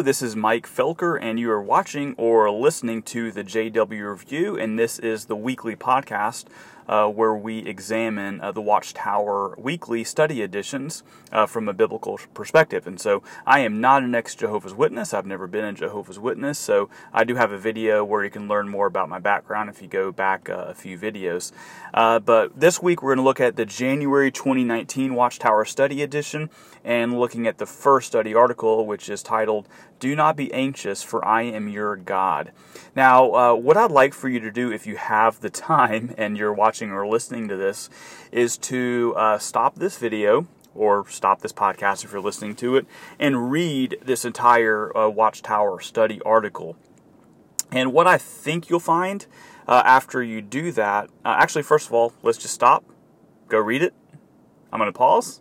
this is Mike Felker, and you are watching or listening to the JW Review, and this is the weekly podcast where we examine the Watchtower weekly study editions from a biblical perspective. And so I am not an ex-Jehovah's Witness. I've never been a Jehovah's Witness, so I do have a video where you can learn more about my background if you go back a few videos. But this week we're going to look at the January 2019 Watchtower study edition and looking at the first study article, which is titled, "Do Not Be Anxious, for I Am Your God." Now, what I'd like for you to do if you have the time and you're watching or listening to this is to stop this video or stop this podcast if you're listening to it and read this entire Watchtower study article. And what I think you'll find after you do that, actually, first of all, let's just stop, go read it. I'm going to pause.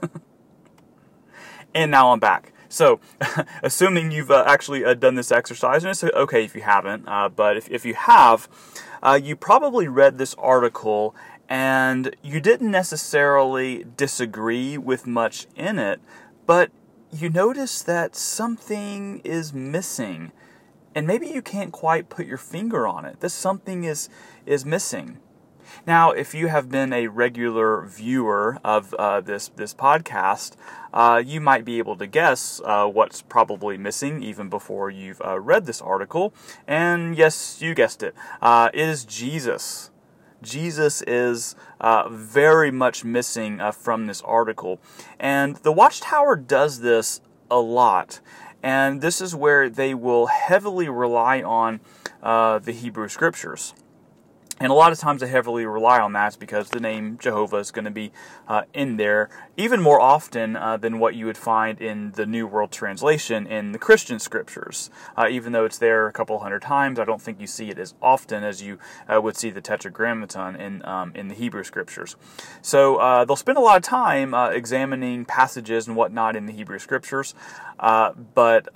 And now I'm back. So, assuming you've actually done this exercise, and it's okay if you haven't, but if you have, you probably read this article and you didn't necessarily disagree with much in it, but you notice that something is missing, and maybe you can't quite put your finger on it. This something is missing. Now, if you have been a regular viewer of this podcast, you might be able to guess what's probably missing even before you've read this article. And yes, you guessed it. It is Jesus. Jesus is very much missing from this article. And the Watchtower does this a lot. And this is where they will heavily rely on the Hebrew Scriptures. And a lot of times they heavily rely on that because the name Jehovah is going to be in there even more often than what you would find in the New World Translation in the Christian Scriptures. Even though it's there a couple hundred times, I don't think you see it as often as you would see the Tetragrammaton in the Hebrew Scriptures. So they'll spend a lot of time examining passages and whatnot in the Hebrew Scriptures, but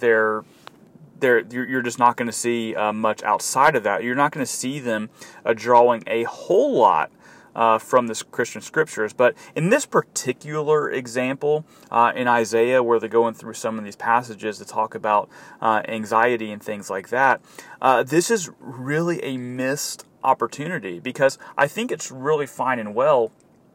you're just not going to see much outside of that. You're not going to see them drawing a whole lot from the Christian Scriptures. But in this particular example, in Isaiah, where they're going through some of these passages that talk about anxiety and things like that, this is really a missed opportunity, because I think it's really fine and well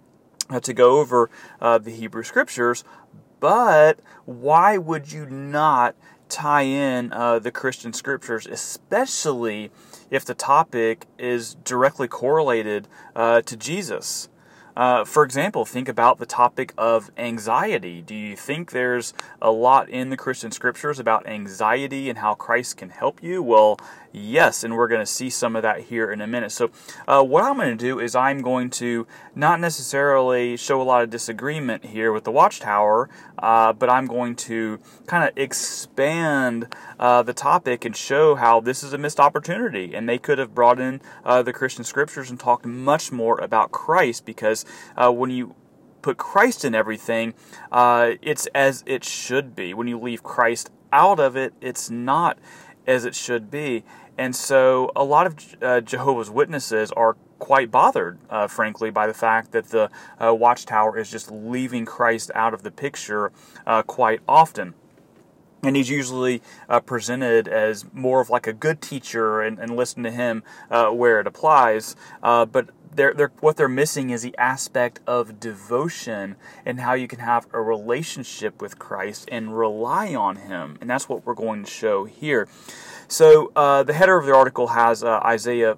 to go over the Hebrew Scriptures, but why would you not tie in the Christian Scriptures, especially if the topic is directly correlated to Jesus? For example, think about the topic of anxiety. Do you think there's a lot in the Christian Scriptures about anxiety and how Christ can help you? Well, yes, and we're going to see some of that here in a minute. So what I'm going to do is I'm going to not necessarily show a lot of disagreement here with the Watchtower, but I'm going to kind of expand the topic and show how this is a missed opportunity. And they could have brought in the Christian Scriptures and talked much more about Christ, because when you put Christ in everything, it's as it should be. When you leave Christ out of it, it's not as it should be. And so a lot of Jehovah's Witnesses are quite bothered, frankly, by the fact that the Watchtower is just leaving Christ out of the picture quite often. And he's usually presented as more of like a good teacher and listen to him where it applies. But what they're missing is the aspect of devotion and how you can have a relationship with Christ and rely on Him. And that's what we're going to show here. So the header of the article has Isaiah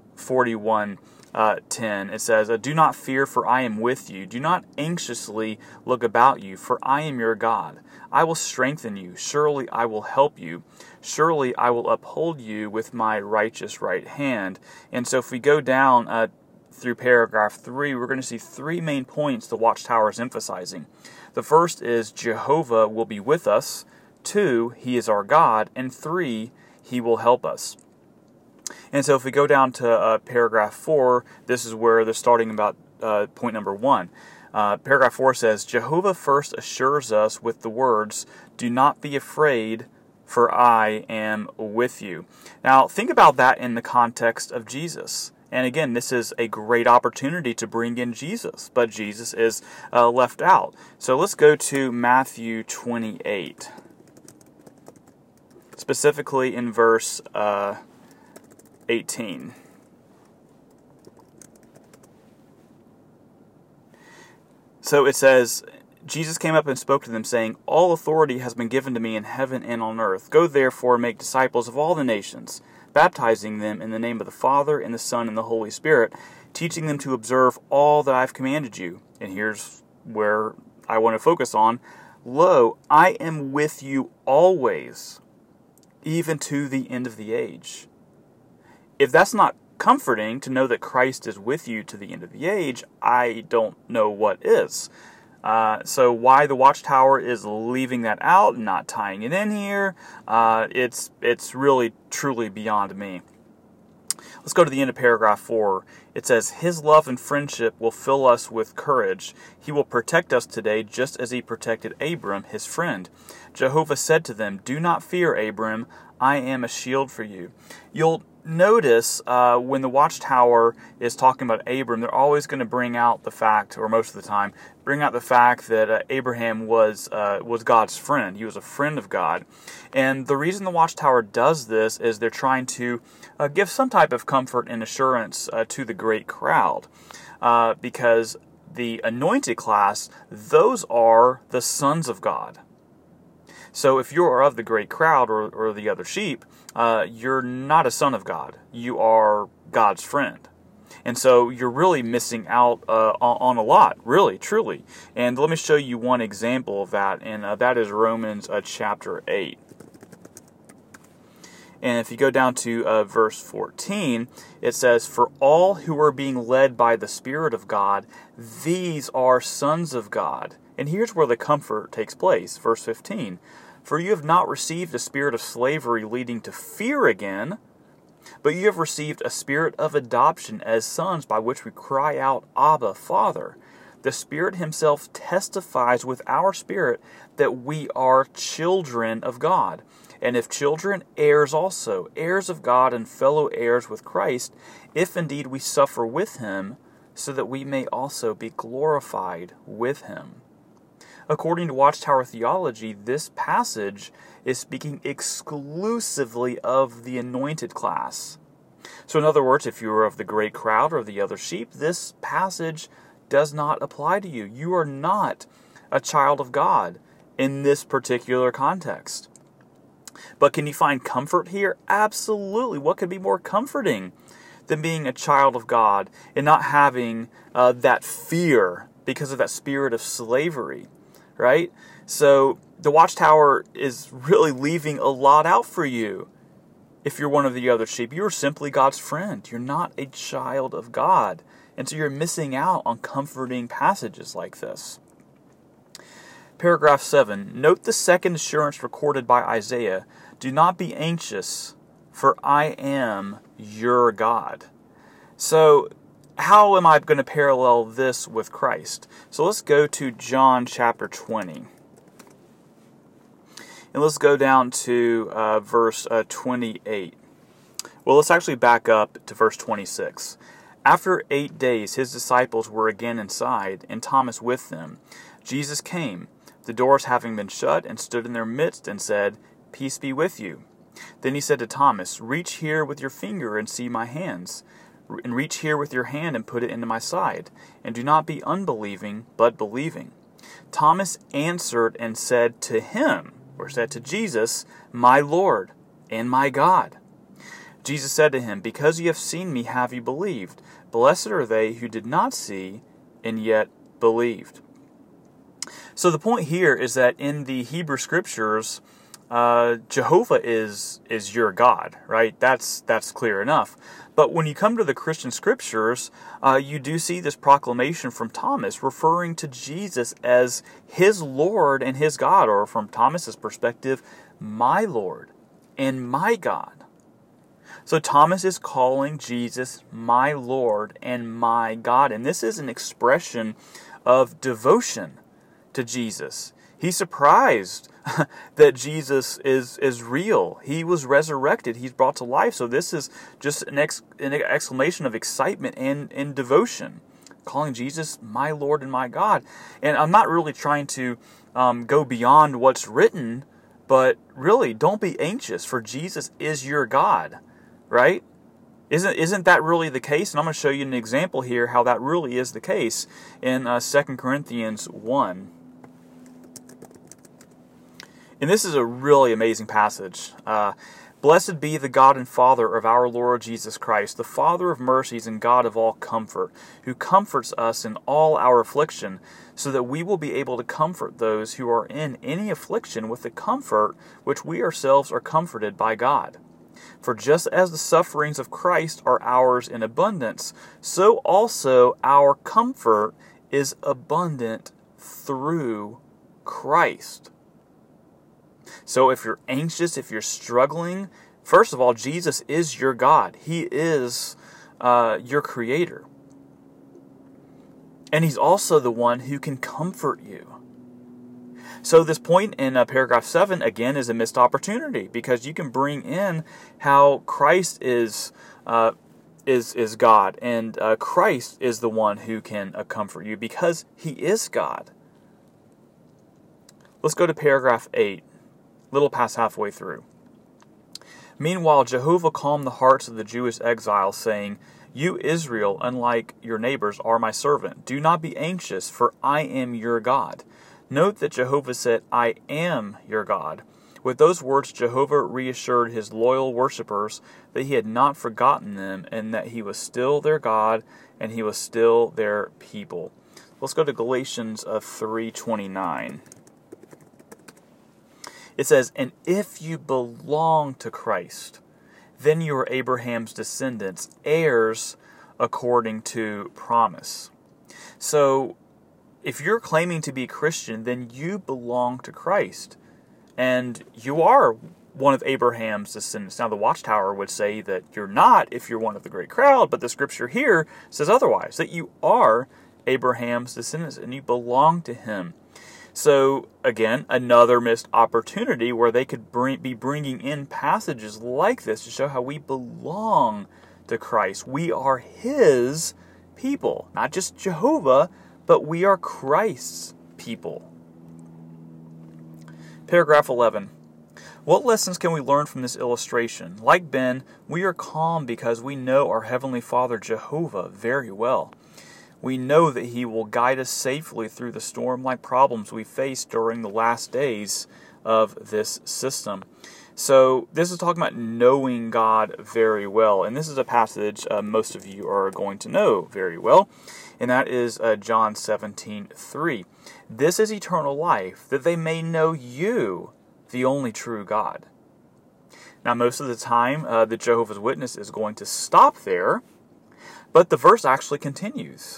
41:10. It says, "Do not fear, for I am with you. Do not anxiously look about you, for I am your God. I will strengthen you. Surely I will help you. Surely I will uphold you with my righteous right hand." And so if we go down through paragraph 3, we're going to see 3 main points the Watchtower is emphasizing. The first is Jehovah will be with us. 2, He is our God. And 3, He will help us. And so if we go down to paragraph 4, this is where they're starting about point number 1. Paragraph 4 says, "Jehovah first assures us with the words, 'Do not be afraid, for I am with you.'" Now, think about that in the context of Jesus. And again, this is a great opportunity to bring in Jesus, but Jesus is left out. So let's go to Matthew 28. specifically in verse 18. So it says, Jesus came up and spoke to them, saying, "All authority has been given to me in heaven and on earth. Go therefore and make disciples of all the nations, baptizing them in the name of the Father, and the Son, and the Holy Spirit, teaching them to observe all that I have commanded you." And here's where I want to focus on. "Lo, I am with you always, even to the end of the age." If that's not comforting to know that Christ is with you to the end of the age, I don't know what is. So why the Watchtower is leaving that out and not tying it in here, it's really, truly beyond me. Let's go to the end of paragraph 4. It says, "His love and friendship will fill us with courage. He will protect us today just as he protected Abram, his friend. Jehovah said to them, 'Do not fear, Abram. I am a shield for you.'" You'll notice when the Watchtower is talking about Abram, they're always going to bring out the fact, or most of the time, bring out the fact that Abraham was God's friend. He was a friend of God. And the reason the Watchtower does this is they're trying to give some type of comfort and assurance to the great crowd. Because the anointed class, those are the sons of God. So if you are of the great crowd or the other sheep, you're not a son of God. You are God's friend. And so you're really missing out on a lot, really, truly. And let me show you one example of that, and that is Romans chapter 8. And if you go down to verse 14, it says, "For all who are being led by the Spirit of God, these are sons of God." And here's where the comfort takes place. Verse 15, "For you have not received a spirit of slavery leading to fear again, but you have received a spirit of adoption as sons, by which we cry out, 'Abba, Father.' The Spirit himself testifies with our spirit that we are children of God. And if children, heirs also, heirs of God and fellow heirs with Christ, if indeed we suffer with him, so that we may also be glorified with him." According to Watchtower theology, this passage is speaking exclusively of the anointed class. So in other words, if you are of the great crowd or the other sheep, this passage does not apply to you. You are not a child of God in this particular context. But can you find comfort here? Absolutely. What could be more comforting than being a child of God and not having that fear because of that spirit of slavery, right? So the Watchtower is really leaving a lot out for you. If you're one of the other sheep, you're simply God's friend. You're not a child of God. And so you're missing out on comforting passages like this. Paragraph 7. Note the second assurance recorded by Isaiah. "Do not be anxious, for I am your God." So how am I going to parallel this with Christ? So let's go to John chapter 20. And let's go down to verse 28. Well, let's actually back up to verse 26. "After 8 days, his disciples were again inside, and Thomas with them. Jesus came, the doors having been shut, and stood in their midst, and said, 'Peace be with you.' Then he said to Thomas, 'Reach here with your finger and see my hands, and reach here with your hand and put it into my side, and do not be unbelieving, but believing.' Thomas answered and said to him," or said to Jesus, "My Lord and my God." Jesus said to him, "Because you have seen me, have you believed? Blessed are they who did not see and yet believed." So the point here is that in the Hebrew Scriptures, Jehovah is your God, right? That's clear enough. But when you come to the Christian Scriptures, you do see this proclamation from Thomas referring to Jesus as his Lord and his God, or from Thomas's perspective, my Lord and my God. So Thomas is calling Jesus my Lord and my God. And this is an expression of devotion to Jesus. He's surprised that Jesus is real. He was resurrected. He's brought to life. So this is just an exclamation of excitement and devotion, calling Jesus my Lord and my God. And I'm not really trying to go beyond what's written, But really, don't be anxious, for Jesus is your God, right? Isn't that really the case? And I'm going to show you an example here how that really is the case in 2 Corinthians 1. And this is a really amazing passage. Blessed be the God and Father of our Lord Jesus Christ, the Father of mercies and God of all comfort, who comforts us in all our affliction, so that we will be able to comfort those who are in any affliction with the comfort which we ourselves are comforted by God. For just as the sufferings of Christ are ours in abundance, so also our comfort is abundant through Christ. So if you're anxious, if you're struggling, first of all, Jesus is your God. He is your Creator. And He's also the one who can comfort you. So this point in paragraph 7, again, is a missed opportunity, because you can bring in how Christ is God, and Christ is the one who can comfort you, because He is God. Let's go to paragraph 8. Little past halfway through. Meanwhile, Jehovah calmed the hearts of the Jewish exiles, saying, You, Israel, unlike your neighbors, are my servant. Do not be anxious, for I am your God. Note that Jehovah said, I am your God. With those words, Jehovah reassured his loyal worshippers that he had not forgotten them, and that he was still their God, and he was still their people. Let's go to Galatians 3:29. It says, And if you belong to Christ, then you are Abraham's descendants, heirs according to promise. So, if you're claiming to be a Christian, then you belong to Christ. And you are one of Abraham's descendants. Now, the Watchtower would say that you're not if you're one of the great crowd, but the scripture here says otherwise, that you are Abraham's descendants and you belong to him. So, again, another missed opportunity where they could be bringing in passages like this to show how we belong to Christ. We are His people. Not just Jehovah, but we are Christ's people. Paragraph 11. What lessons can we learn from this illustration? Like Ben, we are calm because we know our Heavenly Father Jehovah very well. We know that He will guide us safely through the storm-like problems we face during the last days of this system. So this is talking about knowing God very well. And this is a passage most of you are going to know very well. And that is John 17:3. This is eternal life, that they may know you, the only true God. Now, most of the time, the Jehovah's Witness is going to stop there. But the verse actually continues.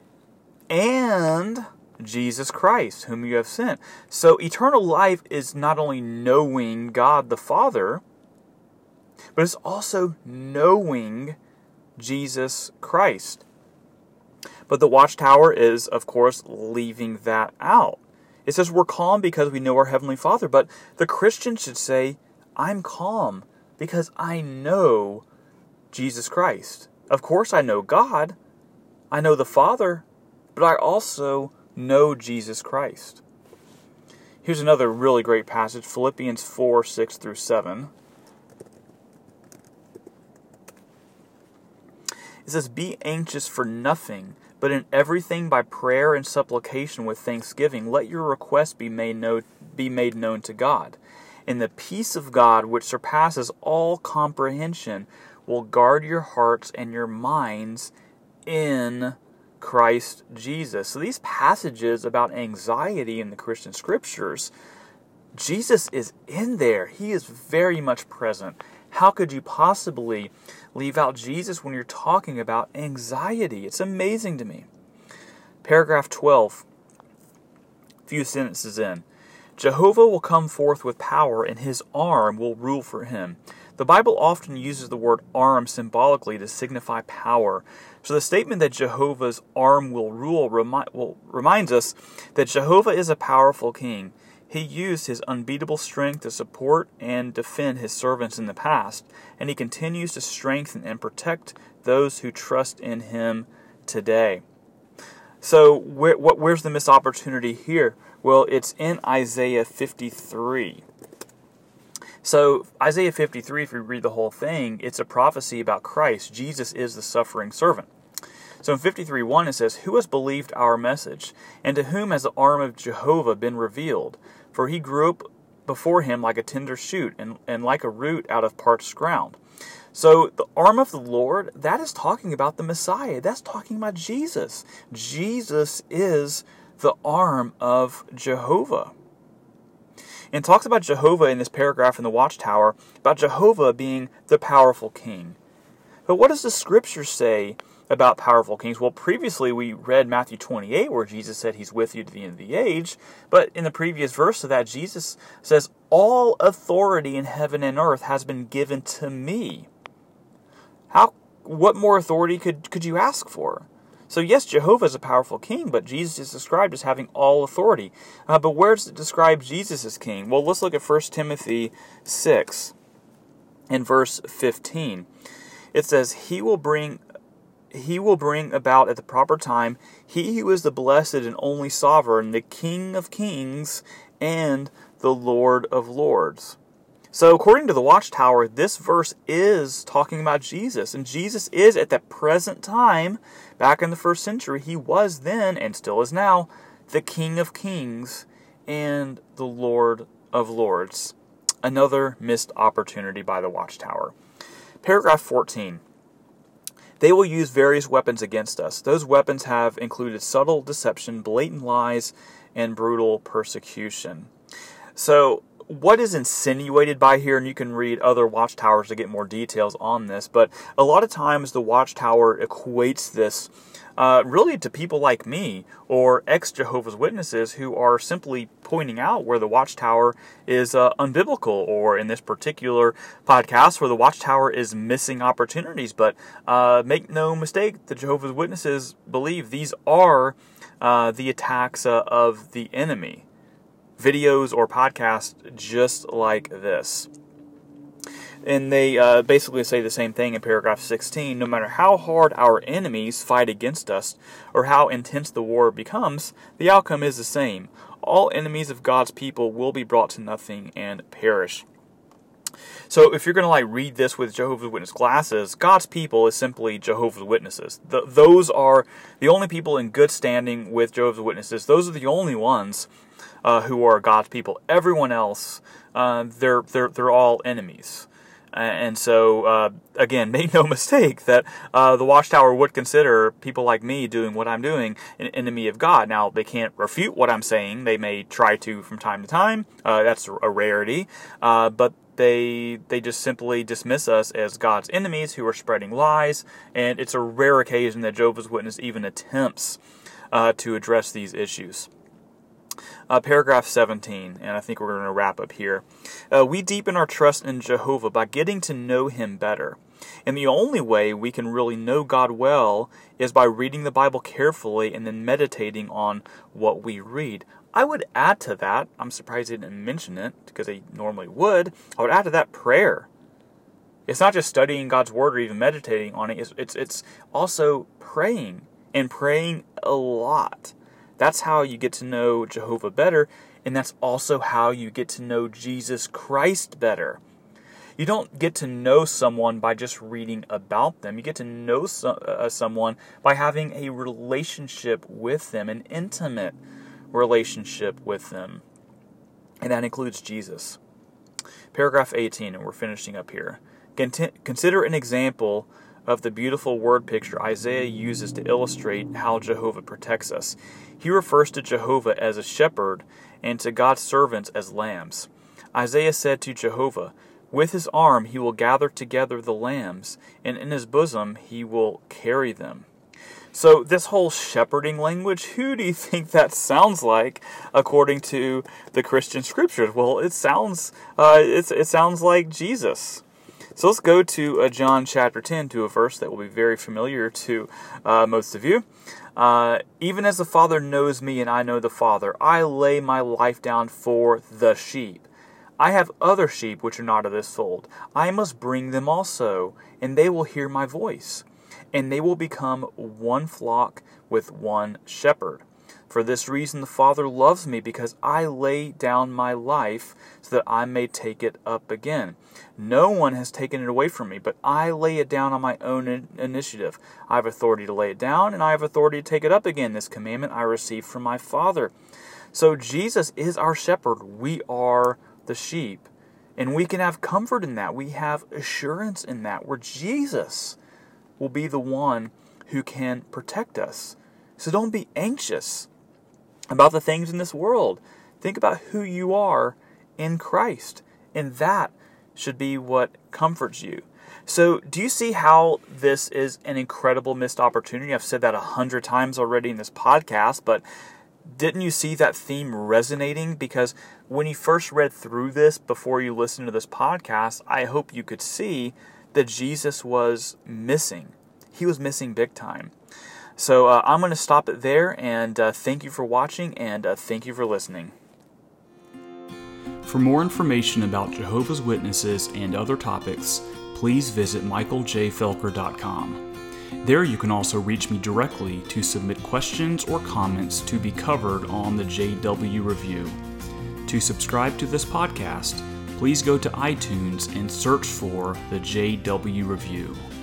And Jesus Christ, whom you have sent. So eternal life is not only knowing God the Father, but it's also knowing Jesus Christ. But the Watchtower is, of course, leaving that out. It says we're calm because we know our Heavenly Father, but the Christian should say, I'm calm because I know Jesus Christ. Of course I know God, I know the Father, but I also know Jesus Christ. Here's another really great passage, Philippians 4:6-7. It says, Be anxious for nothing, but in everything by prayer and supplication with thanksgiving, let your requests be made known to God. And the peace of God, which surpasses all comprehension, will guard your hearts and your minds in Christ Jesus. So these passages about anxiety in the Christian scriptures, Jesus is in there. He is very much present. How could you possibly leave out Jesus when you're talking about anxiety? It's amazing to me. Paragraph 12, few sentences in. Jehovah will come forth with power, and His arm will rule for Him. The Bible often uses the word arm symbolically to signify power. So the statement that Jehovah's arm will rule reminds us that Jehovah is a powerful king. He used His unbeatable strength to support and defend His servants in the past, and He continues to strengthen and protect those who trust in Him today. So where's the missed opportunity here? Well, it's in Isaiah 53. So Isaiah 53, if you read the whole thing, it's a prophecy about Christ. Jesus is the suffering servant. So in 53:1 it says, "Who has believed our message? And to whom has the arm of Jehovah been revealed? For he grew up before him like a tender shoot, and like a root out of parched ground." So the arm of the Lord, that is talking about the Messiah. That's talking about Jesus. Jesus is the arm of Jehovah. And talks about Jehovah in this paragraph in the Watchtower, about Jehovah being the powerful king. But what does the scripture say about powerful kings? Well, previously we read Matthew 28, where Jesus said he's with you to the end of the age. But in the previous verse of that, Jesus says, "All authority in heaven and earth has been given to me." What more authority could you ask for? So yes, Jehovah is a powerful king, but Jesus is described as having all authority. But where does it describe Jesus as king? Well, let's look at 1 Timothy 6 and verse 15. It says, He will bring about at the proper time he who is the blessed and only sovereign, the King of kings and the Lord of lords. So according to the Watchtower, this verse is talking about Jesus. And Jesus is at that present time, back in the first century, he was then, and still is now, the King of kings and the Lord of lords. Another missed opportunity by the Watchtower. Paragraph 14. They will use various weapons against us. Those weapons have included subtle deception, blatant lies, and brutal persecution. So what is insinuated by here, and you can read other Watchtowers to get more details on this, but a lot of times the Watchtower equates this really to people like me or ex-Jehovah's Witnesses who are simply pointing out where the Watchtower is unbiblical, or in this particular podcast where the Watchtower is missing opportunities. But make no mistake, the Jehovah's Witnesses believe these are the attacks of the enemy. Videos or podcasts just like this. And they basically say the same thing in paragraph 16. No matter how hard our enemies fight against us, or how intense the war becomes, the outcome is the same. All enemies of God's people will be brought to nothing and perish. So if you're going to read this with Jehovah's Witness glasses, God's people is simply Jehovah's Witnesses. Those are the only people in good standing with Jehovah's Witnesses. Those are the only ones who are God's people. Everyone else, they're all enemies. And so, again, make no mistake that the Watchtower would consider people like me doing what I'm doing an enemy of God. Now, they can't refute what I'm saying. They may try to from time to time. That's a rarity. But they just simply dismiss us as God's enemies who are spreading lies. And it's a rare occasion that Jehovah's Witness even attempts to address these issues. Paragraph 17, and I think we're going to wrap up here. We deepen our trust in Jehovah by getting to know Him better. And the only way we can really know God well is by reading the Bible carefully and then meditating on what we read. I would add to that, I'm surprised they didn't mention it, because they normally would, I would add to that prayer. It's not just studying God's Word or even meditating on it, it's also praying, and praying a lot. That's how you get to know Jehovah better, and that's also how you get to know Jesus Christ better. You don't get to know someone by just reading about them. You get to know someone by having a relationship with them, an intimate relationship with them. And that includes Jesus. Paragraph 18, and we're finishing up here. Consider an example of the beautiful word picture Isaiah uses to illustrate how Jehovah protects us. He refers to Jehovah as a shepherd and to God's servants as lambs. Isaiah said to Jehovah, "With his arm he will gather together the lambs, and in his bosom he will carry them." So this whole shepherding language, who do you think that sounds like according to the Christian scriptures? Well, it sounds like Jesus. So let's go to John chapter 10, to a verse that will be very familiar to most of you. Even as the Father knows me and I know the Father, I lay my life down for the sheep. I have other sheep which are not of this fold. I must bring them also, and they will hear my voice. And they will become one flock with one shepherd. For this reason the Father loves me, because I lay down my life so that I may take it up again. No one has taken it away from me, but I lay it down on my own initiative. I have authority to lay it down, and I have authority to take it up again. This commandment I received from my Father. So Jesus is our shepherd. We are the sheep. And we can have comfort in that. We have assurance in that, where Jesus will be the one who can protect us. So don't be anxious about the things in this world. Think about who you are in Christ, and that should be what comforts you. So do you see how this is an incredible missed opportunity? I've said that 100 times already in this podcast, but didn't you see that theme resonating? Because when you first read through this before you listened to this podcast, I hope you could see that Jesus was missing. He was missing big time. So I'm going to stop it there, and thank you for watching, and thank you for listening. For more information about Jehovah's Witnesses and other topics, please visit michaeljfelker.com. There you can also reach me directly to submit questions or comments to be covered on the JW Review. To subscribe to this podcast, please go to iTunes and search for the JW Review.